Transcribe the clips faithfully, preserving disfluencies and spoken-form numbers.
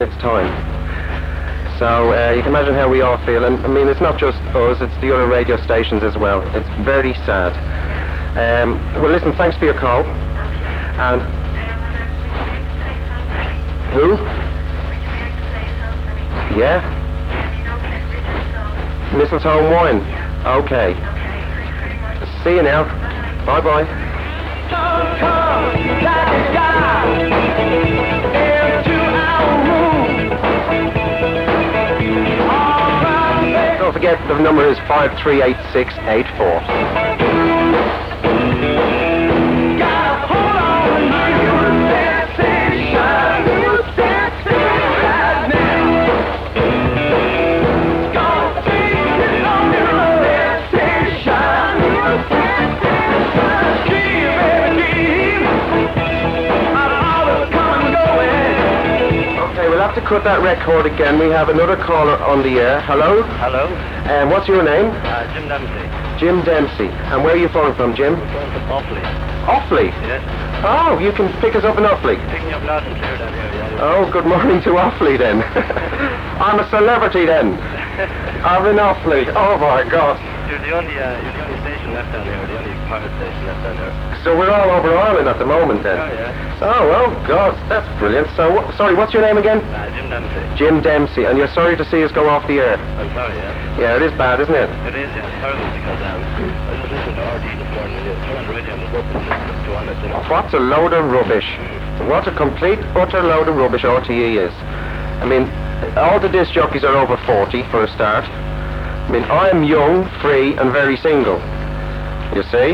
its time. So uh, you can imagine how we all feel, and I mean it's not just us, it's the other radio stations as well. It's very sad. Um, well listen, thanks for your call. And who? Yeah? Mistletoe wine. Okay. See you now. Bye bye. Don't forget the number is five three eight six eight four. To cut that record again, we have another caller on the air. Hello? Hello? And um, what's your name? Uh, Jim Dempsey. Jim Dempsey. And where are you phoning from, Jim? I'm going from Offaly. Offaly? Yes. Oh, you can pick us up in Offaly? Picking up loud and clear down here, yeah. Oh, good morning to Offaly then. I'm a celebrity then. I'm in Offaly. Oh my God. You're the only, uh, you're the only station left down here, the only pirate station left down here. So we're all over Ireland at the moment then? Oh, yeah. Oh, well, God, that's brilliant. So, wh- sorry, what's your name again? Uh, Jim Dempsey. Jim Dempsey, and you're sorry to see us go off the air? I'm sorry, yeah. Yeah, it is bad, isn't it? It is, yeah. It's terrible because um, I just listened to R D this morning and you turn on the radio and was open to to on it, you know. What a load of rubbish. What a complete, utter load of rubbish R T E is. I mean, all the disc jockeys are over forty for a start. I mean, I'm young, free, and very single. You see?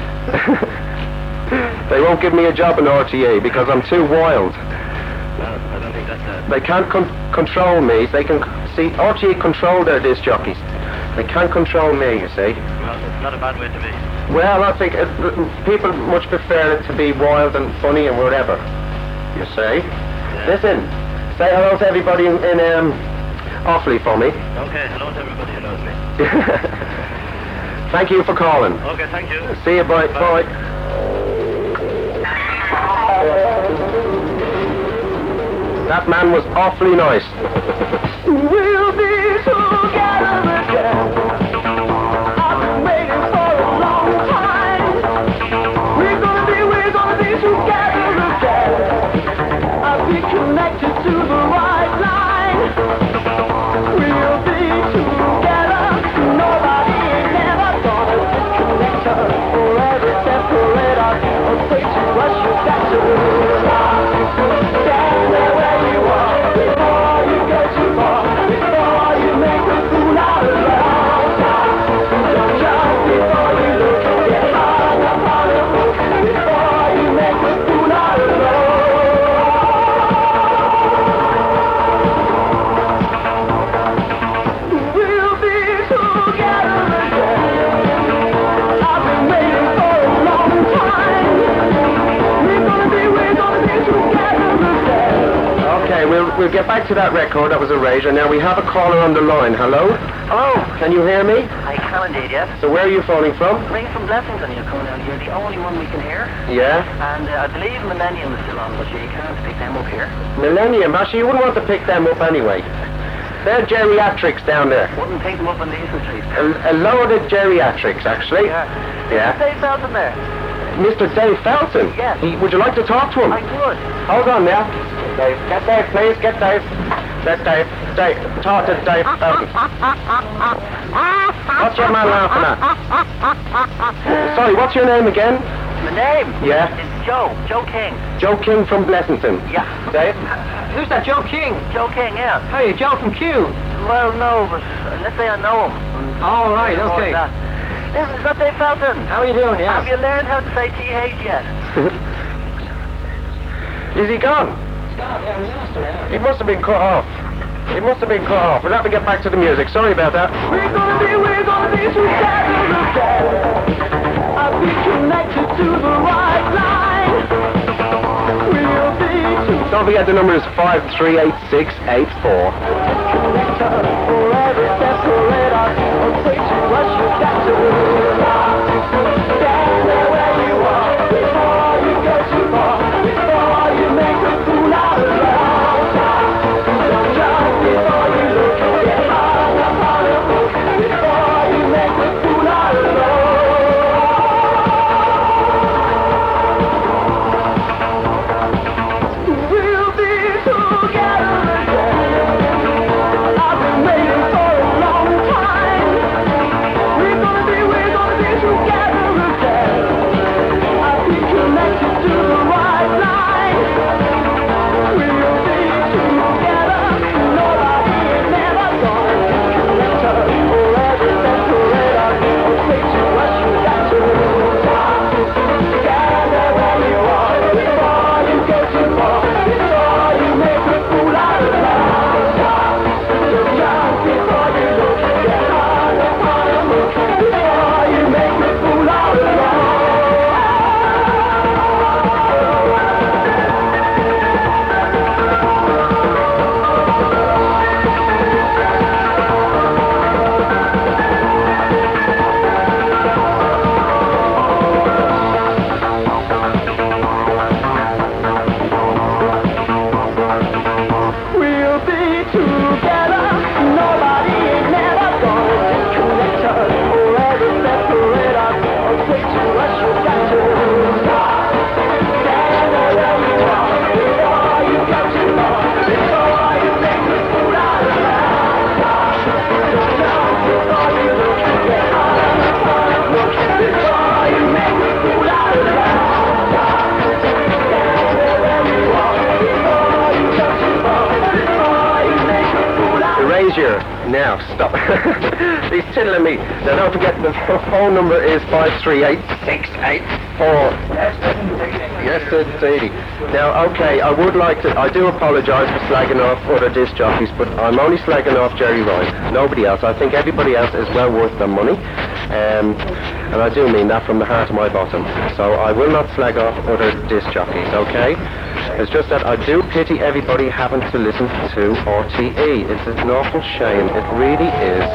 They won't give me a job in R T A because I'm too wild. No, I don't think that's it. They can't con- control me. They can see R T A control their disc jockeys. They can't control me. You see? Well, it's not a bad way to be. Well, I think it, people much prefer it to be wild and funny and whatever. You see? Yeah. Listen, say hello to everybody in, in um, Offaly for me. Okay, hello to everybody who knows me. Thank you for calling. Okay, thank you. See you, bye. Bye. bye. That man was awfully nice. We'll be together again. I've been waiting for a long time. We're gonna be, we're gonna be together again. I'll be connected to the right line. We'll be together. Nobody ain't never gonna disconnect us or ever separate us. Or say to us you got to stand there where you are before you go too far, before you make a fool out of yourself. Don't jump before you look, get hung up on the hook before you make a fool out of yourself. We'll be together again. I've been waiting for a long time. We're gonna be, we're gonna be together again. Okay, we'll we'll get back to that record. That was Erasure. Now we have a caller on the line. Hello? Hello. Can you hear me? I can indeed, yes. So where are you phoning from? Ring from Blessington, you're coming down here. The only one we can hear. Yeah? And uh, I believe Millennium is still on, but you can't pick them up here. Millennium. Actually, you wouldn't want to pick them up anyway. They're geriatrics down there. Wouldn't pick them up on the Eastern Street. A, a load of geriatrics, actually. Yeah. Yeah. Dave Felton there. Mister Dave Felton? Yes. He, would you like to talk to him? I would. Hold on now. Dave, get Dave, please. Get Dave. Get Dave. Dave. Talk to Dave Felton. What's your man laughing at? Sorry, what's your name again? My name Yeah. is Joe. Joe King. Joe King from Blessington. Yeah. Dave? Who's that, Joe King? Joe King, yeah. Hey, Joe from Q. Well, no, but let's say I know him. All right, More okay. than that. Listen, is that Dave Felton? How are you doing, yeah? Have you learned how to say T H yet? Is he gone? He must have been cut off. He must have been cut off. We'll have to get back to the music. Sorry about that. We're gonna be, we're gonna be together again. I'll be connected to the right line. We'll be together. Don't forget the number is five three eight six eight four. Disconnect us, forever separate us. Or say to us you got to stand there where you are before you go too far, before you make a fool out of yourself. We'll be together. Nobody ain't never gonna disconnect us or ever separate us or say to us you got to stop. Stand where you are before you go too far. Before you make me fool out of love. Don't know before you get out of the fun. Before you make me fool out of love. Erasure. Now, stop. He's tiddling me. Now, don't forget the phone number is five three eight, six eight four. Yes, indeed. Now, okay, I would like to, I do apologise for slagging off other disc jockeys, but I'm only slagging off Jerry Ryan, nobody else. I think everybody else is well worth their money, um, and I do mean that from the heart of my bottom. So I will not slag off other disc jockeys, okay? It's just that I do pity everybody having to listen to R T E. It's an awful shame, it really is.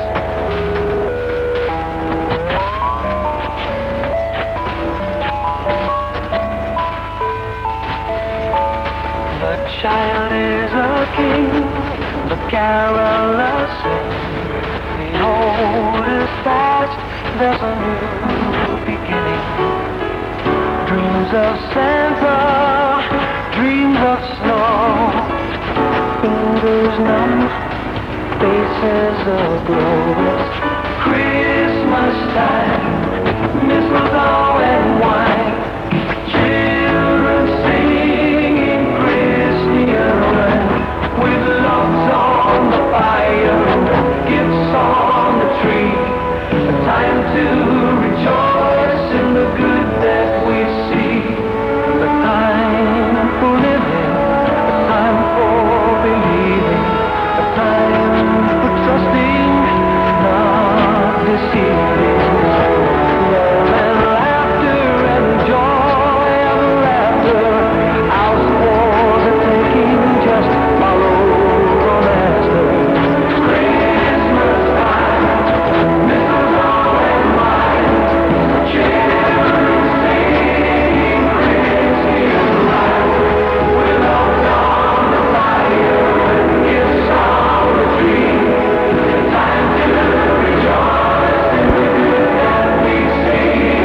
The child is a king, the caroler sings. The old is past, there's a new beginning. Dreams of Santa, dreams of snow. Fingers numb, faces aglow. It's Christmas time, mistletoe and wine. Children singing Christian rhyme, with loves on the fire, gifts on the tree. A time to rejoice in the good that we see. A time for living, a time for believing, a time for trusting, not deceiving. Love and laughter and joy ever after. House wars are taking, just follow the master. Christmas time, mistletoe and wine, children singing Christian rhyme, with logs on the fire and gifts on the tree. Time to rejoice in the good that we see.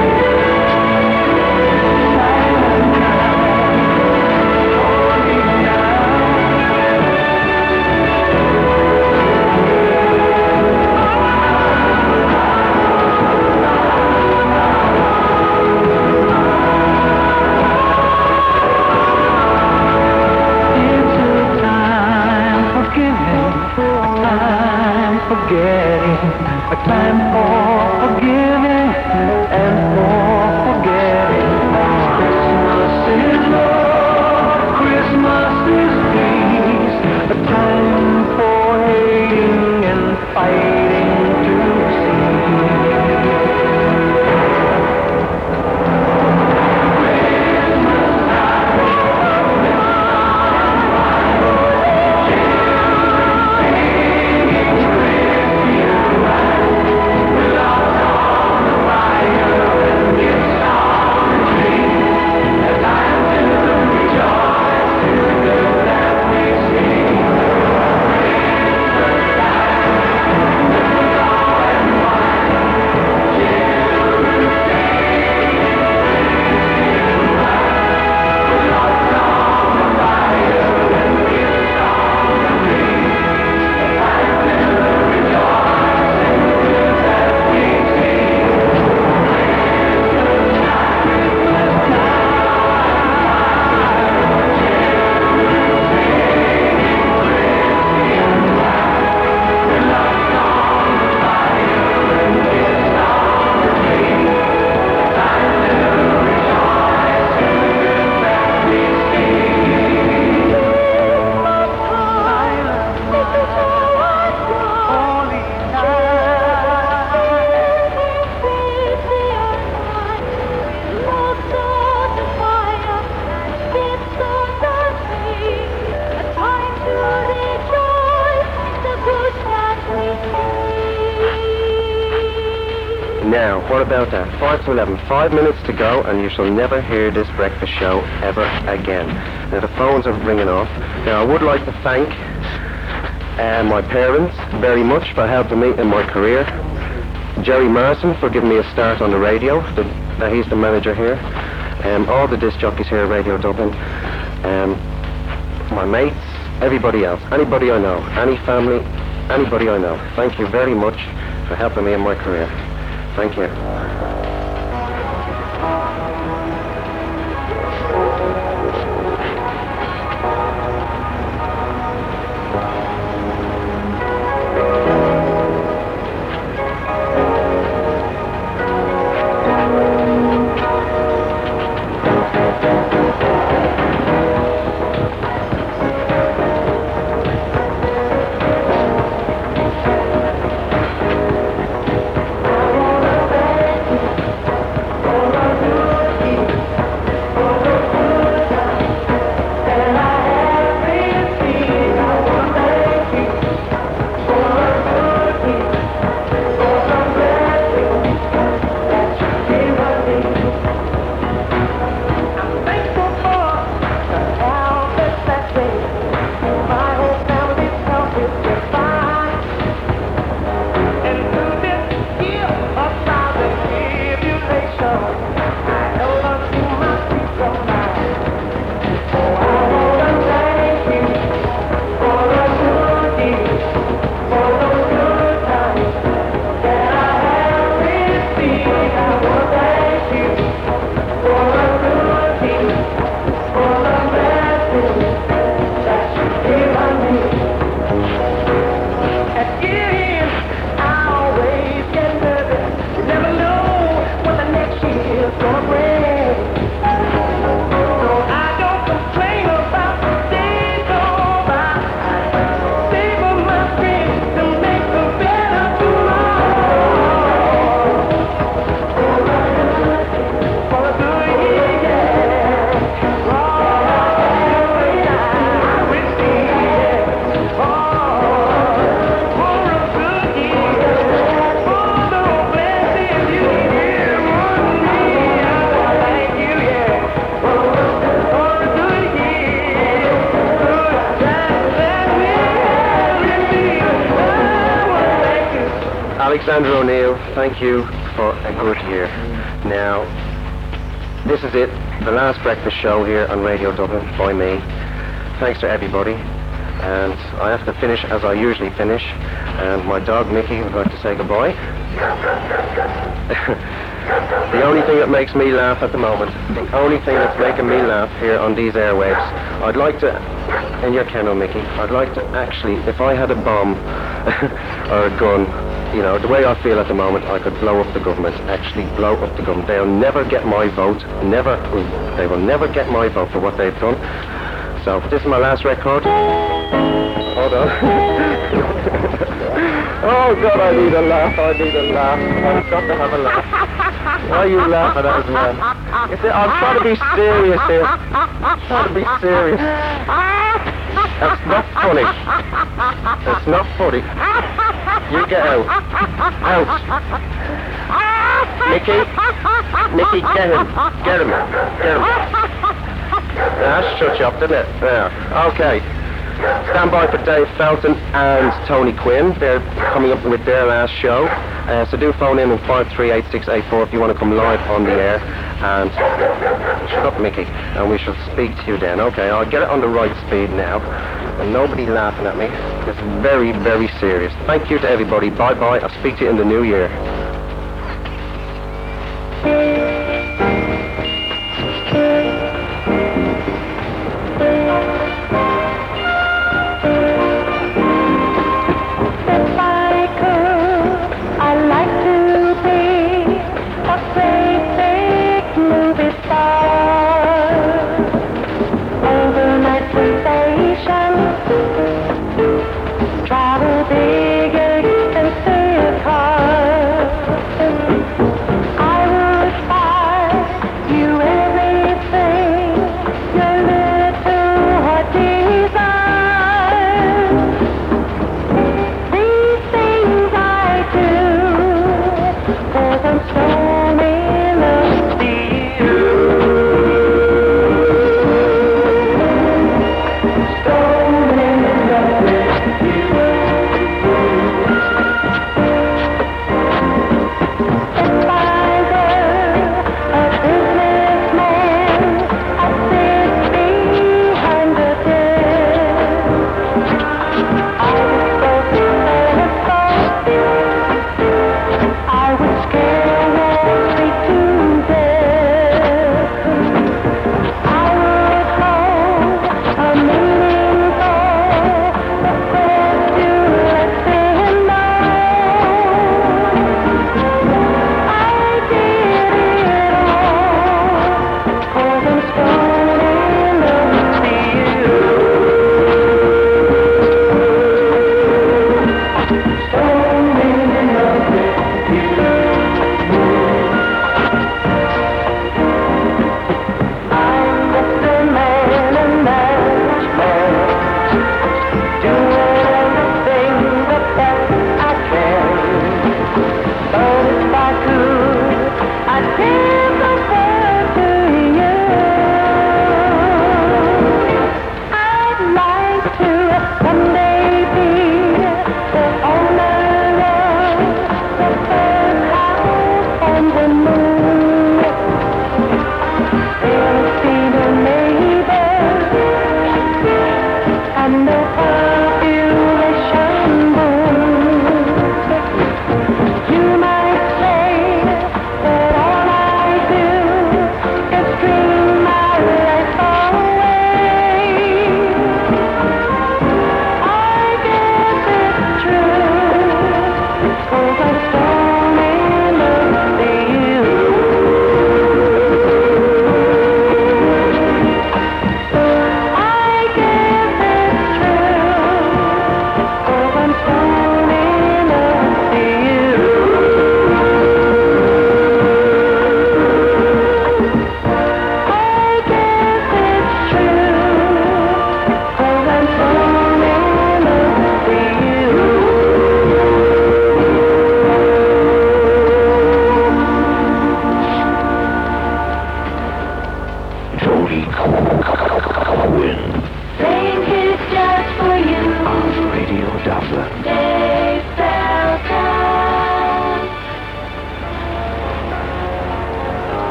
Silent night, holy It's a time for giving, a time for getting, a time for forgiving and for forgetting. Christmas is love, Christmas is peace, a time for hating and fighting to see. Now, what about that? five to eleven. Five minutes to go, and you shall never hear this breakfast show ever again. Now, the phones are ringing off. Now, I would like to thank uh, my parents very much for helping me in my career. Jerry Marson for giving me a start on the radio. The, uh, he's the manager here. Um, all the disc jockeys here at Radio Dublin. Um, my mates, everybody else, anybody I know, any family, anybody I know. Thank you very much for helping me in my career. Thank you. Alexander O'Neill, thank you for a good year. Now, this is it, the last breakfast show here on Radio Dublin by me. Thanks to everybody. And I have to finish as I usually finish. And my dog Mickey would like to say goodbye. The only thing that makes me laugh at the moment, the only thing that's making me laugh here on these airwaves, I'd like to, in your kennel Mickey, I'd like to actually, if I had a bomb or a gun, you know, the way I feel at the moment, I could blow up the government, actually blow up the government. They'll never get my vote, never, they will never get my vote for what they've done. So, this is my last record. Hold on. Oh God, I need a laugh, I need a laugh. I've got to have a laugh. Why are you laughing at us, man? You see, I'm trying to be serious here. I'm trying to be serious. That's not funny. That's not funny. You get out. Out. Mickey. Mickey, get him. Get him. Get him. That shut you up, didn't it? There. Okay. Stand by for Dave Felton and Tony Quinn. They're coming up with their last show. Uh, so do phone in on five three eight six eight four if you want to come live on the air. And shut up, Mickey. And we shall speak to you then. Okay, I'll get it on the right speed now. And nobody laughing at me. It's very, very serious. Thank you to everybody. Bye-bye. I'll speak to you in the new year. Travel big, expensive cars.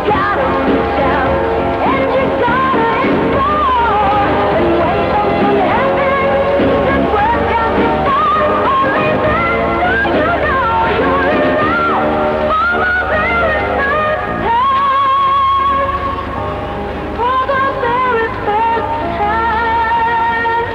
gotta reach out, and you gotta explore, and wait until it happens. This world got to start. Only then do you know you're in love for the very first time. For the very first time.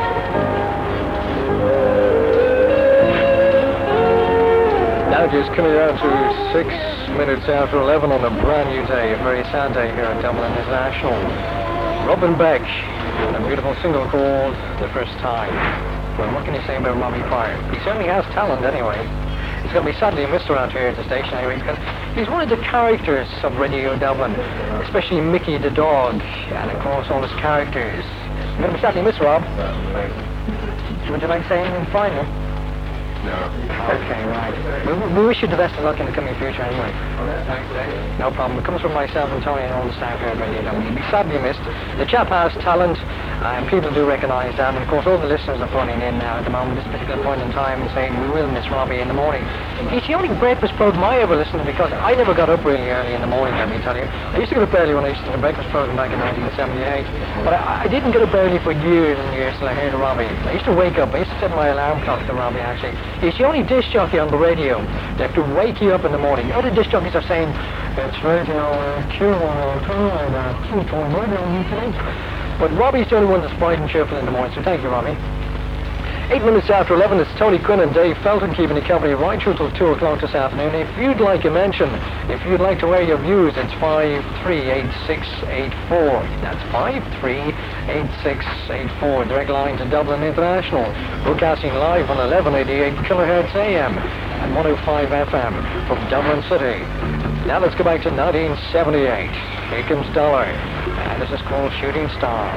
Now just coming down to six minutes after eleven on a brand new day, a very sad day here at Dublin International. Robin Beck, and a beautiful single called The First Time. Well, what can you say about Robbie Pryor? He certainly has talent anyway. He's going to be sadly missed around here at the station anyway, because he's one of the characters of Radio Dublin, especially Mickey the dog, and of course all his characters. You're going to be sadly missed, Rob. Would you like to say anything final? No. Okay, right. We, we wish you the best of luck in the coming future anyway. No problem. It comes from myself and Tony and all the staff here at Radio Dublin. You'll be sadly missed. The chap has talent, and people do recognise that. And of course, all the listeners are phoning in now at the moment, this particular point in time, and saying we will miss Robbie in the morning. It's the only breakfast program I ever listened to, because I never got up really early in the morning, let me tell you. I used to get up early when I used to do the breakfast program back in nineteen seventy-eight, but I, I didn't get up early for years and years till I heard Robbie. I used to wake up. I used to set my alarm clock to Robbie, actually. He's the only disc jockey on the radio. They have to wake you up in the morning. Other disc jockeys are saying, it's radio uh, Q one oh two and uh, Q four radio today. But Robbie's the only one that's bright and cheerful in the morning, so thank you, Robbie. Eight minutes after eleven, it's Tony Quinn and Dave Felton keeping you company right through till two o'clock this afternoon. If you'd like a mention, if you'd like to air your views, it's five three eight six eight four. That's five three eight six eight four. Direct line to Dublin International. Broadcasting live on eleven eighty-eight kilohertz A M and one oh five F M from Dublin City. Now let's go back to nineteen seventy-eight. Here comes Dollar, and this is called Shooting Star.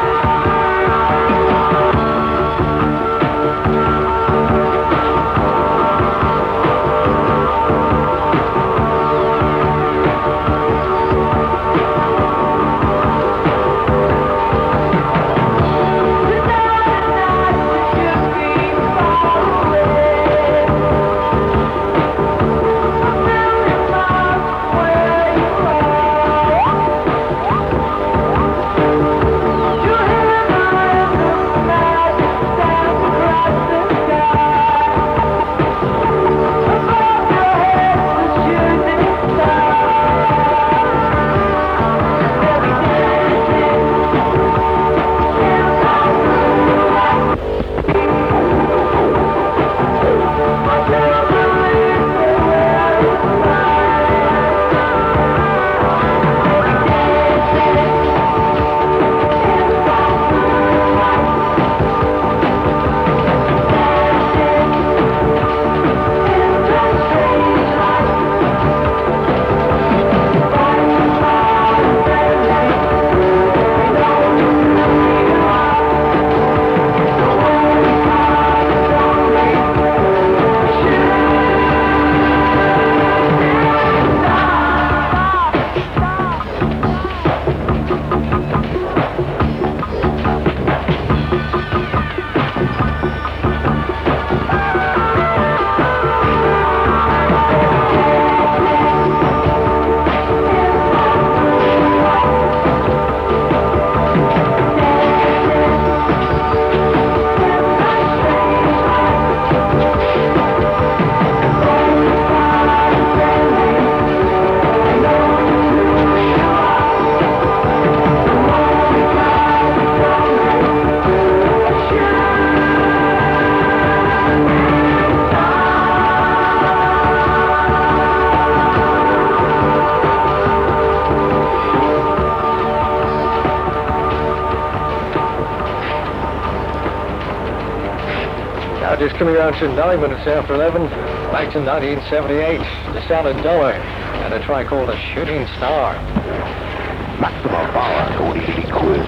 Just coming around to nine minutes after eleven, back to nineteen seventy-eight. The sound of Dollar and a track called A Shooting Star. Maximum power, totally cool.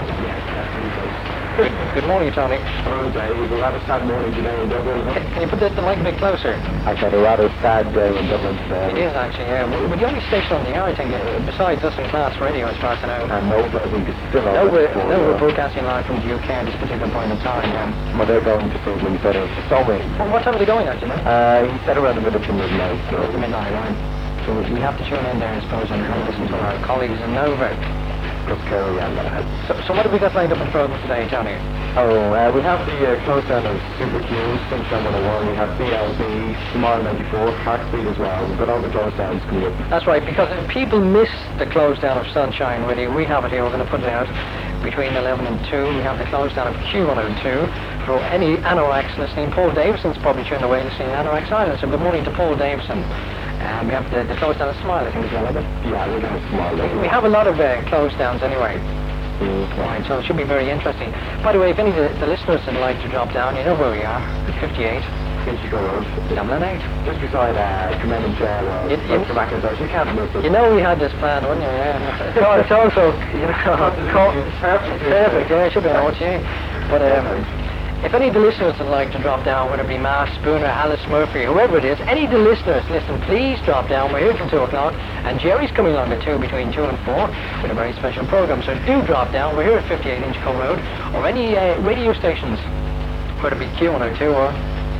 Good, good morning, Tony. It was a rather sad morning today in Dublin. Can, can you put the, the mic a bit closer? I've had a rather sad day in Dublin today. It is actually, yeah. We're, we're the only station on the air, I think, uh, besides us in Class Radio, as far as I know. And no, I think it's still No, on. we're, no, we're broadcasting live from the U K at this particular point in time, yeah. Well, they're going to something better. So many. Well, what time are they going, actually? Uh, he said around the middle of midnight, so. Midnight, right? So we have to tune in there, I suppose, and and listen to our colleagues in Nova. Okay, yeah. So, so what have we got lined up in program today, Tony? Oh, uh, we have the uh, close down of Super Q, Sunshine one oh one, we have B L B, Tomorrow ninety-four, Heartbeat as well. We've got all the close downs coming up. That's right, because if people miss the close down of Sunshine Radio, we have it here, we're going to put it out between eleven and two. We have the close down of Q one oh two. For any anoraks listening, Paul Davison's probably tuned away listening to Anoraks Island, so good morning to Paul Davison. Um, we have the, the close down of Smile, I think, as well, isn't it? Yeah, we're going to smile. We, we have a lot of uh, close downs anyway. Right, so it should be very interesting. By the way, if any of the, the listeners would like to drop down, you know where we are, fifty-eight. Kinchico Road. Dublin eight. Just beside uh, Command and Jail Road. You, you, you can't miss it. you know we had this plan, wouldn't you? Yeah. So it's also, you know, co- perfect, perfect, yeah, it should be an O T A. But um, if any of the listeners would like to drop down, whether it be Mass, Spooner, Alice Murphy, whoever it is, any of the listeners, listen, please drop down. We're here till two o'clock, and Jerry's coming along at two, between two and four, with a very special program. So do drop down. We're here at fifty-eight Inchico Road, or any uh, radio stations, whether it be Q one oh two or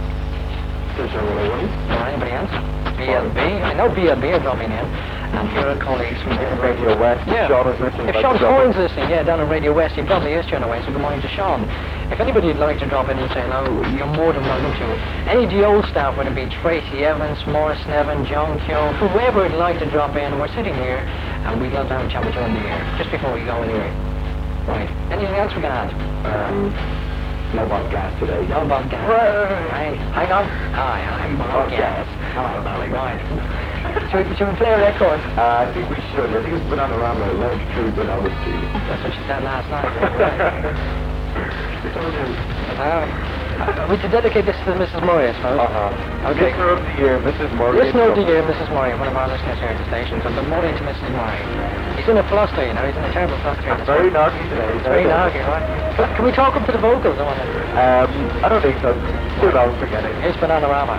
or anybody else. B L B. I know B L B are dropping in, and here are colleagues from different Radio West. Yeah. Sean is listening. If like Sean Sean. Coyne's listening, yeah, down on Radio West, he probably is tuning away, so good morning to Sean. If anybody would like to drop in and say hello, you're more than welcome to. Any of the old staff, whether it be Tracy Evans, Morris Nevin, John Keogh, whoever would like to drop in, we're sitting here, and we'd love to have a chat with you in the air, just before we go anyway. Right. Anything else we can add? Um, no Bob Gas today. No Bob Gas. Right. Hang on. Hi, I'm Bob Gas. Hello, Dolly. Right. Should we, should we play a record? Uh, I think we should. I think it's Banana Rama, Love True Banana Tea. That's what she said last night. uh, we to dedicate this to Missus Murray, I suppose. Uh-huh. Okay. Listener of the year, Missus Murray. Listener of the year, Missus Murray, one of our listeners here at the station. So good morning to Missus Murray. He's in a fluster, you know, he's in a terrible fluster. It's very narky today. It's very narky, right? Can we talk up to the vocals? I wonder? Um, I don't think so. Too long, forget it. Here's Bananarama.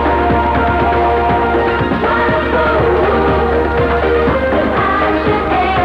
Should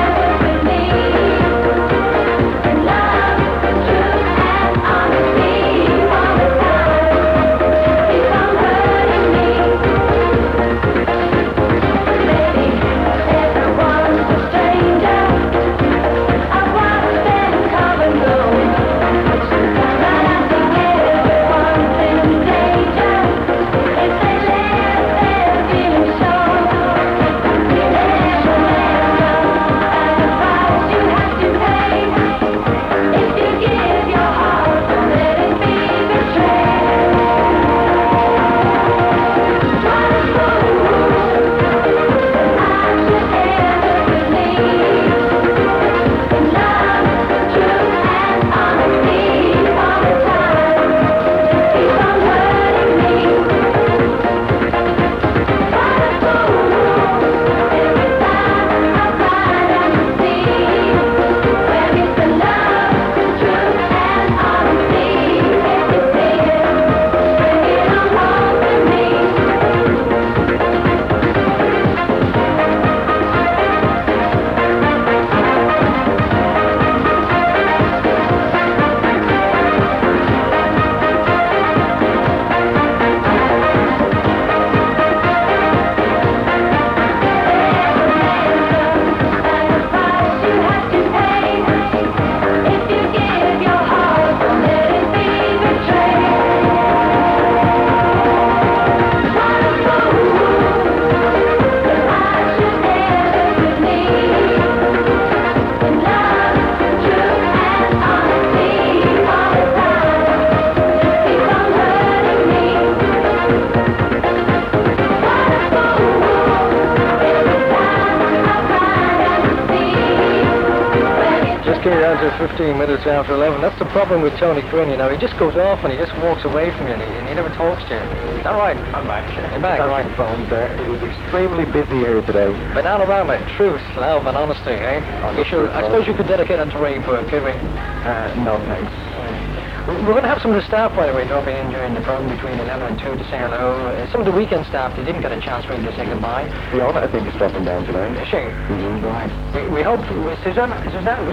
just came down to fifteen minutes after eleven. That's the problem with Tony Quinn, you know. He just goes off and he just walks away from you and he, and he never talks to you. Is that right? I'm back. You're back, right. The phone there. It was extremely busy here today. Banana Rama, truth, love and honesty, eh? You should, I suppose you could dedicate it to Ray Burke, could we? Uh, no thanks. We're going to have some of the staff, by the way, dropping in during the program between eleven and two to say hello. Uh, some of the weekend staff, they didn't get a chance really to say goodbye. Fiona, I think, is dropping down tonight. Is she? Mm-hmm. Right. We, we hope... Susan? Susan?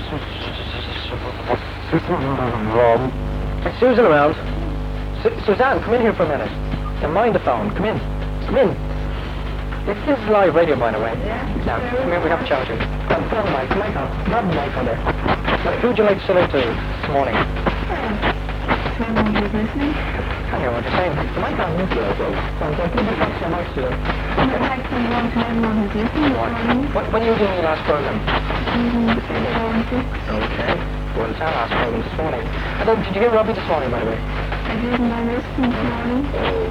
Rom. Is Susan around? Su- Suzanne, come in here for a minute. And mind the phone. Come in. Come in. This, this is live radio, by the way. Yeah. Now, come here, we have a chat with you. Come on, put on the mic. Mic on. Grab the mic on there. Who would you like to salute to this morning? To everyone who's listening. I know what you're saying. The mic on. Yes, sir. Come on, put the mic on mic to them. And I'd like to send along to everyone who's listening this morning. What, when you were doing your last program? Mm-hmm. Okay. Well, it's our last program this morning. And then, did you hear Robbie this morning, by the way? I did my listening this morning.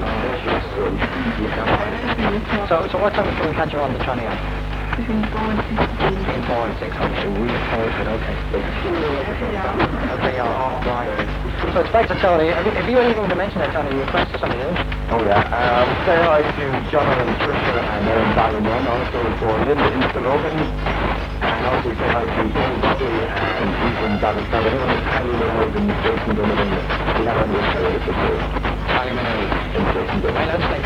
So, so what time can we catch you on the tranny app? Between four and six. Between four and six. Okay, we look forward to it. Okay. Okay, all right. So it's back to Tony. Have you, have you anything to mention there, Tony? You requested something, didn't you? Oh, yeah. Um, say hi to John and Tricia and Aaron Ballinron, also for Linda Instalogan. And also say hi to Tony Buckley and Ethan Ballinson. Anyone who's hanging around in Jason Donovan, we have on this show this year. In Jason Donovan. Right, let's take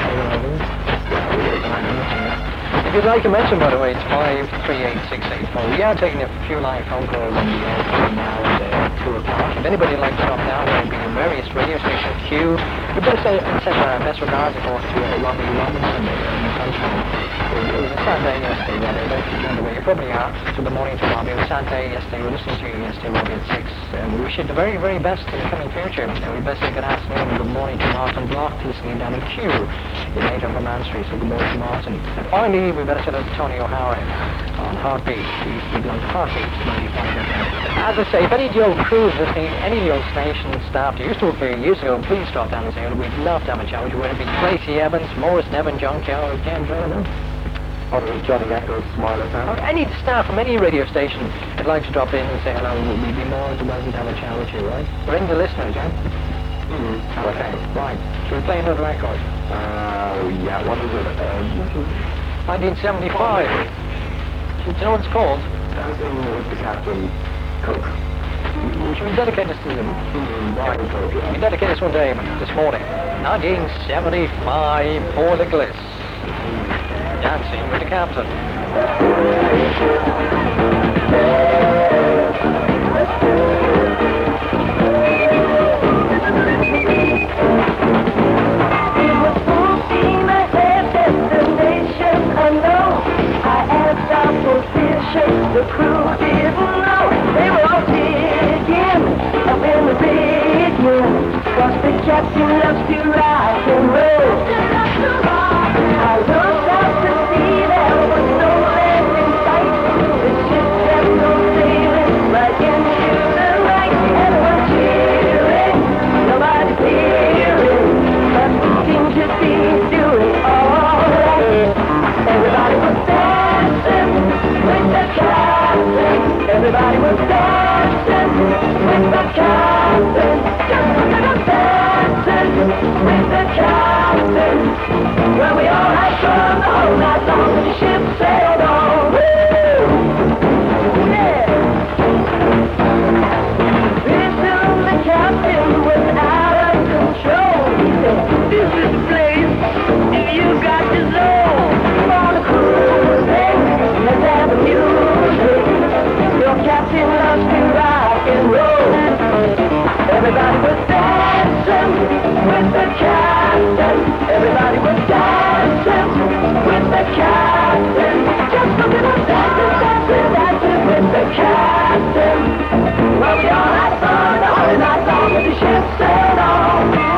care. If you'd like to mention, by the way, it's five three eight six eight four. We are taking a few live phone calls on the air between now and uh, two o'clock. If anybody would like to drop down, there will be in various radio stations. Q. We'd better say, send our best regards, of course, to uh, Robbie Robinson in the sunshine. It was a sad day yesterday, yeah, they don't keep away. You probably are. To the morning to Robbie. It was a sad day yesterday. We were listening to you yesterday, Robbie, at six. And we wish you the very, very best in the coming future. And we best say good afternoon and good morning to Martin Block, listening down in Q in eight on Man Street. So good morning to Martin. And finally, we better say hello to Tony O'Hara on Heartbeat. He's been on Heartbeat ninety-five F M. As I say, if any of the old crews listening, any of the old station staff that used to work here years ago, please drop down and say hello. We'd love to have a chat with you. Whether it be Tracy Evans, Morris Nevin, John Kelly, Ken Drennan, Or Johnny Echoes, Smiler or Fan. any staff from any radio station would like to drop in and say hello. We'd be more than welcome to have a chat with you, right? Ring the listeners, yeah? Mm-hmm. Okay, right. Should we play another record? Uh, yeah, what is it? Um, nineteen seventy-five. Do you know what it's called? Dancing with the Captain Cook. Should we dedicate this to them? Mm-hmm. Right. We dedicate this one day, this morning. nineteen seventy-five for the Gliss. Dancing with the Captain. It was full steam ahead, destination unknown. I asked our position, the crew didn't know. They were all digging up in the rigging, 'cause the captain loves to rock and roll. I looked out to see there was no land in sight. The ship kept on sailing right into the night. Everyone cheering, nobody fearing, but we seemed to be doing all right. Everybody was dancing with the captain. Everybody was dancing with the captain. Just look at us dancing with the captain. Well, we all had fun the whole night long when the ship sailed on. Woo! Yeah! Listen, the captain was out of control. He said, this is the place, and you got to know. Come on a cruising, let's have the music. Your captain loves to rock and roll. Everybody was dancing with the captain. Everybody was dancing with the captain. Just look at us dancing, dancing, dancing with the captain. Well, we all had fun the whole night long as the ship sailed on.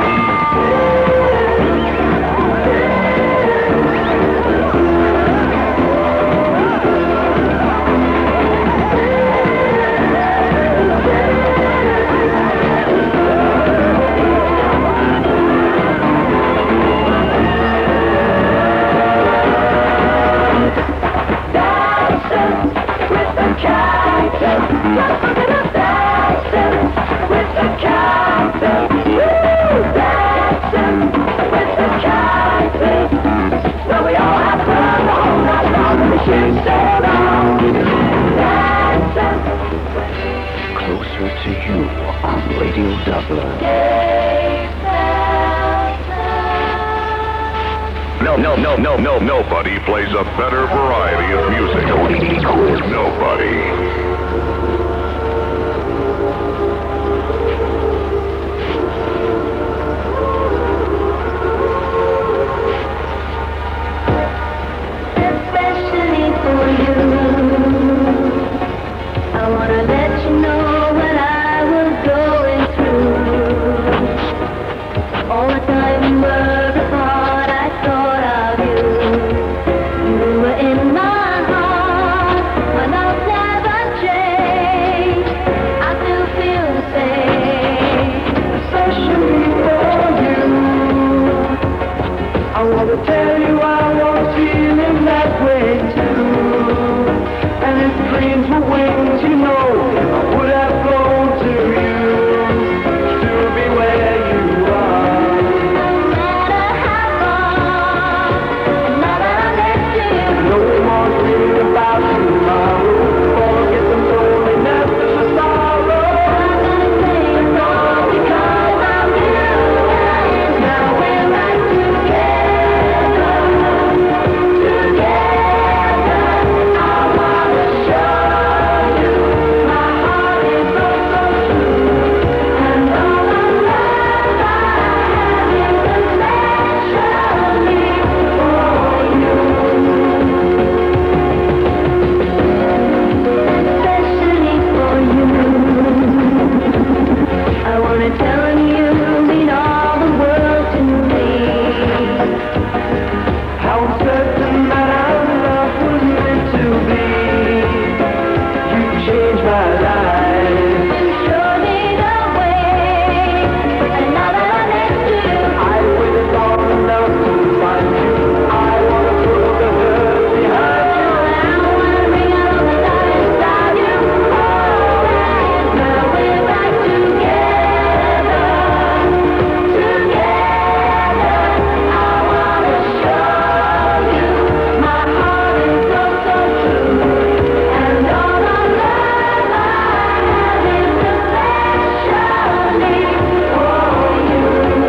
Dancing with the captain. Just look at us to you on Radio Dublin. No, no, no, no, no, nobody plays a better variety of music. Nobody. Especially for you, I wanna let you know what I was going through. All the time you were apart, I thought of you. You were in my heart, my love never changed. I still feel the same. Especially for you, I wanna tell you I was feeling that way too. And if dreams were wings, you know, I would have flown to you, to be where you are. No matter how far, now that I'm next to you, no more dreaming about tomorrow. Forget the loneliness and the sorrow. I'm gonna say it's all because of you. Now we're back together, together. I wanna show you my heart is so, so true. And all the love I have is especially for you. Especially for you. I wanna tell you mean all the world to me. How certain that our love was meant to be. You changed my life. You showed me the way. And now that I'm next to you, I waited long enough to find you. I wanna put the hurt behind you. I wanna bring out all the love inside you. Always. Now we're back together, together. I wanna show you my heart is so, so true. And all the love I have is especially for you.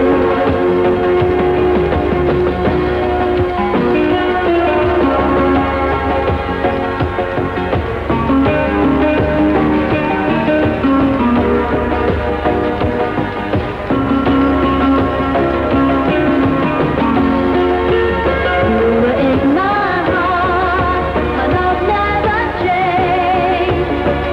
You were in my heart, my love never changed.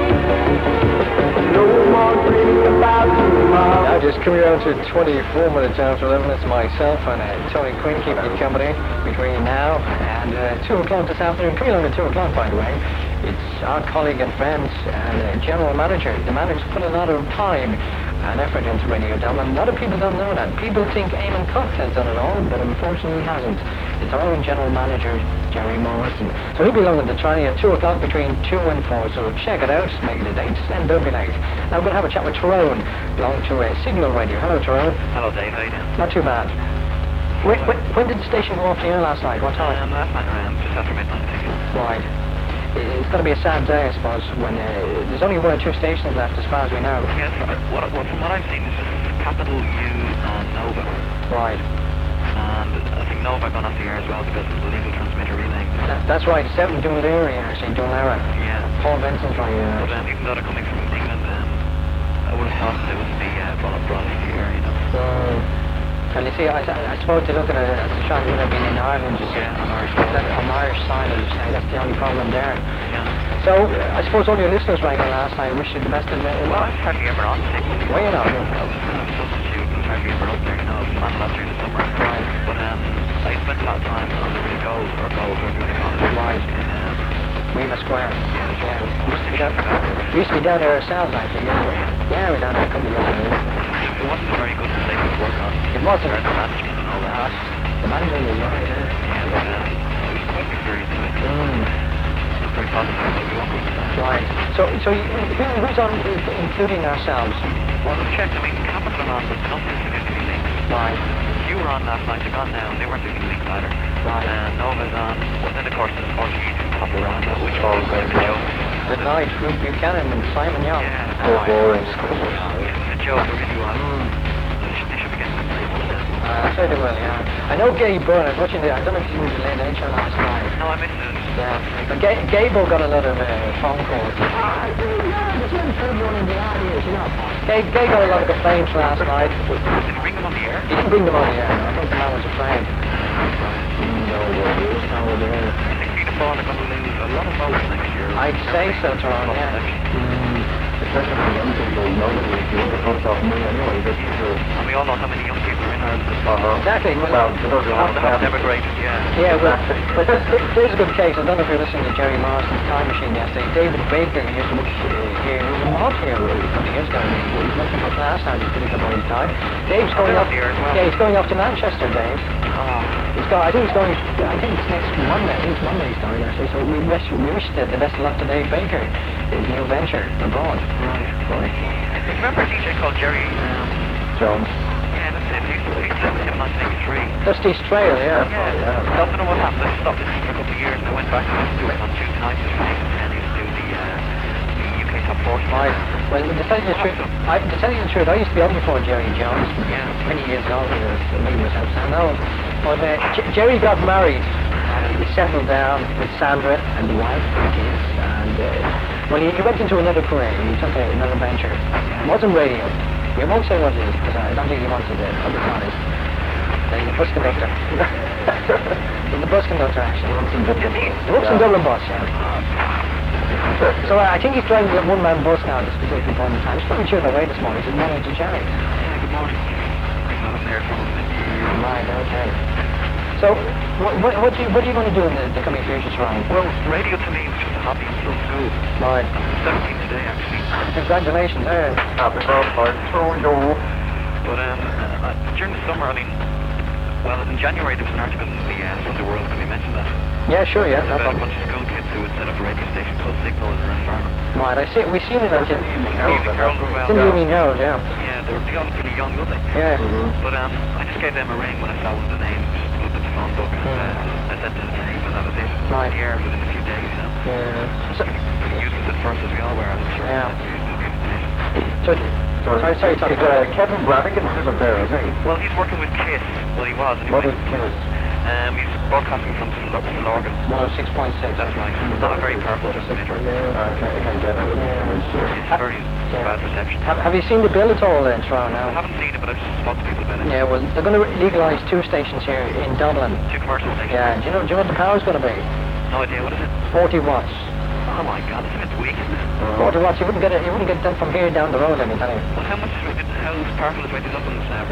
No more dreaming about tomorrow. Now just coming down to twenty-four minutes after eleven, it's myself and uh, Tony Quinn keeping you company between now and uh, two o'clock this afternoon. Coming on at two o'clock, by the way, it's our colleague and friend and uh, general manager. The manager's put a lot of time and effort into Radio Dublin. A lot of people don't know that. People think Eamon Cook has done it all, but unfortunately he hasn't. It's our own general manager, Jerry Morrison. So he'll be along at the Trinity at two o'clock between two and four. So check it out, make it a date, and don't be late. Now we're going to have a chat with Tyrone, belonging to uh, Signal Radio. Hello, Tyrone. Hello, Dave. How you doing? Not too bad. When, when, when did the station go off the air last night? What time? Um, last night around just after midnight, I think. Right. It's going to be a sad day, I suppose, when uh, there's only one or two stations left as far as we know. Yes, what, what, from what I've seen, it's just Capital U and Nova. Right. And I think Nova gone off the air as well because of the legal transmitter relaying. That, that's right. It's out in Dunleary, actually, Dunlara. Yeah. Paul Benson's right here. But um, even though they're coming from England, um, I would have thought they wouldn't be uh, brought up broadly here, you know. Mm. And you see, I, I suppose to look at it as a shot would have been in Ireland, you see, Yeah, on Irish. that, on the Irish side, as you say, that's the only problem there. Yeah. So, uh, I suppose all your listeners rang in last night. Wish you the best of luck. Well, I've hardly ever on sick. Well, you know. I was kind of a substitute, and hardly ever up there, you know, man last during the summer. Right. But um, I spent a lot of time on the Rio Gold, or Gold, or whatever you call it. Right. In, um, Weaver Square. yeah, Yeah. we used to be down for that. We used to be down there ourselves, actually. Yeah, yeah we're down there a couple of years ago. It wasn't a very good place to work on. It wasn't. There's the management and all Uh, that. the manager was right, yeah. Yeah, but um, it was quite experienced. Mm. It was very positive about the work with that. Right. So, so you, who, who's on, including ourselves? Well, I've checked. I mean, Capital on, but not significantly linked. Right. You were on last night, you're gone now, and they weren't significantly linked either. Right. And Nova's on, well, then of course there's Portuguese Popular on, which always goes to show. At night, Luke Buchanan and Simon Young. Yeah. Oh, boring. It's a joke, it really was. Mm. They should, they should be getting the same one then. Uh, so they will, yeah. I know Gabe Byrne, I was watching the, I don't know if you moved the late nature last night. No, I missed it. Yeah. But Ga- Gable got a lot of uh, phone calls. Gabe, Gabe got a lot of complaints last night. Did you bring them on the air? He didn't bring them on the air. I think the man was afraid. I think Peter Paul are going to lose a lot of votes next year. I'd say so, Toronto, yeah. And we all know how many young people are in Ireland. Exactly. Well, Well, They haven't emigrated, yeah. yeah, well, but th- th- there's a good case. I don't know if you're listening to Jerry Morrison's Time Machine yesterday. David Baker, who used to work here, he was a mod here a couple of years ago. He was looking for class now, he's pretty good by his time. Dave's going they're off, up here as well. yeah, he's going off to Manchester, Dave. Oh, He's going, I think he's going, I think it's next Monday, I think it's Monday he's going actually, so we wish, we wish the, the best of luck to Dave Baker, his new venture abroad. right. Remember a D J called Jerry? Um, Jones. yeah, that's it. He used to he used to live with him in nineteen eighty-three. Dusty's Trail, yeah. Yeah, I don't know what happened. I stopped listening for a couple of years and I went back and used to do it on Tuesday nights at eight and ten. He used to do the, uh, the U K Top forty. Right. Well, to tell you the truth, I, to tell you the truth, I used to be on before Jerry Jones, Yeah. many years ago, when I was meeting myself, I know. But uh, J- Jerry got married, and he settled down with Sandra and the wife and kids, and uh, well, he, he went into another career, he took a, another venture. It wasn't radio. We won't say what it is, because I don't think he wants to do it, public knowledge. The bus conductor. the bus conductor, actually. The Wooks and Dublin bus, yeah. So uh, I think he's driving a one-man bus now at this particular point in time. He's probably chewing away this morning. He's morning to Jerry. Yeah, good morning. Not up there for Right, okay. So, what, what, what, do you, what are you going to do in the, the coming future, Ryan? Well, radio to me was just a hobby until school. Right. I'm seventeen today, actually. Congratulations, eh? Happy birthday to you. But um, uh, during the summer, I mean, well, in January there was an article in the uh, Sunday World. Can we mention that? Yeah, sure, yeah. No About a problem. bunch of school kids who had set up a radio station called Signal in Renfarnham. Right, I see. We've seen it on the Evening Herald as well. in the Evening Herald, yeah. Yeah, they were they all pretty young, weren't they? Yeah. But um, I just gave them a ring when I saw one of the names, just looked at the phone book, and uh, I sent them the name, and that was it. Right. The air within a few days, you know. Yeah. So, Useless at first as we all were, I'm sure. Yeah. Yeah. so sorry, sorry, sorry. Uh, Kevin Brannigan isn't there, is he? Well, he's working with Kiss. Well, he was. What Anyway. is Kiss? Um, he's broadcasting from Lorgan. one oh six point six. That's right. Not a very powerful transmitter. I can't, I can't get it. It's very bad reception. Have, have you seen the bill at all in Toronto I now? haven't seen it, but I've just spoken to people about it. Yeah, well, they're going to legalise two stations here in Dublin. Two commercial stations. Yeah, do you know, do you know what the power's going to be? No idea. What is it? forty watts. Oh my God, it's a bit weak. forty watts, you wouldn't get it, you wouldn't get that from here down the road, let me tell you. Well, how much? How powerful is rated up on this now?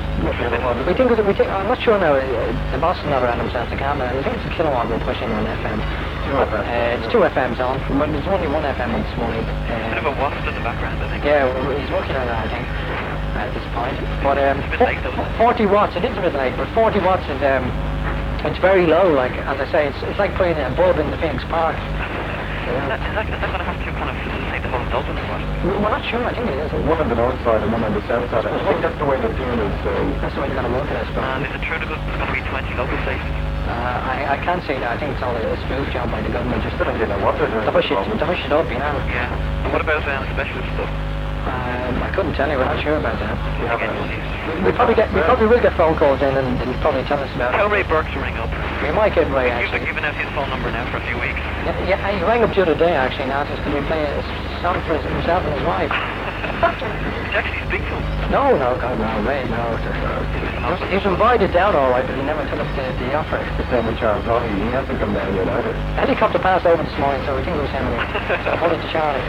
Uh, we think, we think, I'm not sure now, uh, the boss is not around himself, the camera, I think it's a kilowatt we're pushing on F M. Uh, it's two F Ms on, but there's only one F M on this morning. Bit of Uh, a wasp in the background, I think. yeah, well, he's working on that, I think, at this point. But um, It's a bit late, though, isn't it? forty watts, it is a bit late, but forty watts is, um, it's very low, like, as I say, it's, it's like putting a bulb in the Phoenix Park. Is that, is that, is that going to have to kind of facilitate the whole Dublin or what? We're not sure, I think it is. One on the north side and one on the south side. I think that's the way they're doing it. So. That's the way they're going to work it, I suppose. And is it true that there's going to be twenty local stations? Uh, I, I can't say that. I think it's all a spoof job by the government just to, I don't know what they're doing. to push it, to push it up, you know. Yeah. And what about um, specialist stuff? Um, I couldn't tell you. We're not sure about that. We have any We probably get, we probably will get phone calls in and they'll probably tell us about Tell it. Ray Burke to ring up. We might get Ray You've been actually. giving out his phone number now for a few weeks. Yeah, yeah, he rang up the other day actually. Now just to be playing a song for his, himself and his wife. Did you actually speak to him? No, no, God, no, Ray, no. He was invited down all right, but he never took up the, the offer. The same with Charles Hawley. He hasn't come down yet either. Helicopter passed over this morning, so we think it was him. So I it to Charlie.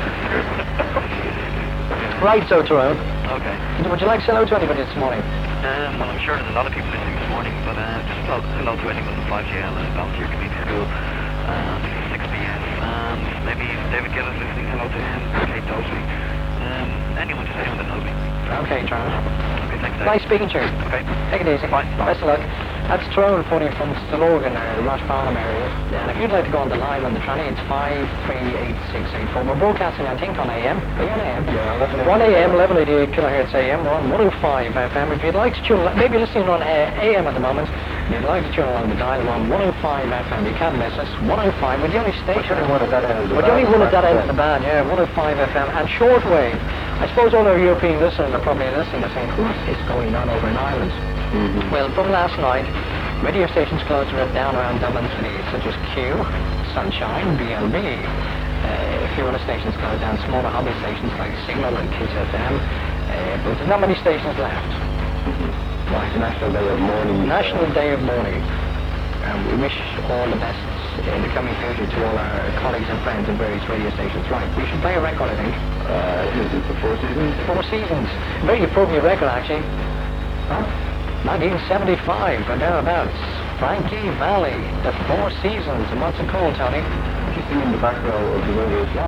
Right, so Tyrone. Okay. Would you like to say hello to anybody this morning? Um, well, I'm sure there's a lot of people listening this morning, but uh, just hello, hello to anyone in five G L and Volunteer Community School, um, six B S, and maybe David Gill is listening, hello to him, Kate Dosley, um, anyone, just anyone that knows me. Okay, Tyrone. Okay, thanks, Dave. Nice speaking to you. Okay. Take it easy. Bye. Best of luck. That's Tyrone phoning from Stillorgan or the Roshfarnham area. And if you'd like to go on the line on the tranny, it's five three eight six eight four. We're broadcasting, I think, on A M. Are you on A M? Yeah, one A M, eleven eighty-eight kilohertz A M. We're on one oh five F M. If you'd like to tune, maybe you're listening on uh, A M at the moment, You'd like to tune along the dial on one oh five F M. You can't miss us. one oh five. We're the only station. We're the only one at that end of the We're the only band. one at that end of the band, yeah. one oh five F M and shortwave. I suppose all our European listeners are probably listening and saying, what is going on over in Ireland? Mm-hmm. Well, from last night, radio stations closed are down around Dublin City, such as Q, Sunshine, B L B. Uh, a few other stations closed down, smaller hobby stations like Signal and Kiss F M. Uh, but there's not many stations left. Right, National Day of Mourning. National Day of Mourning. And we wish all the best in the coming future to all our colleagues and friends in various radio stations. Right, we should play a record, I think. Uh, is it the Four Seasons? Four Seasons. Very appropriate record, actually. Huh? nineteen seventy-five, or thereabouts. Frankie Valli, The Four Seasons. And what's it called, Tony? Just in the back row of the radio.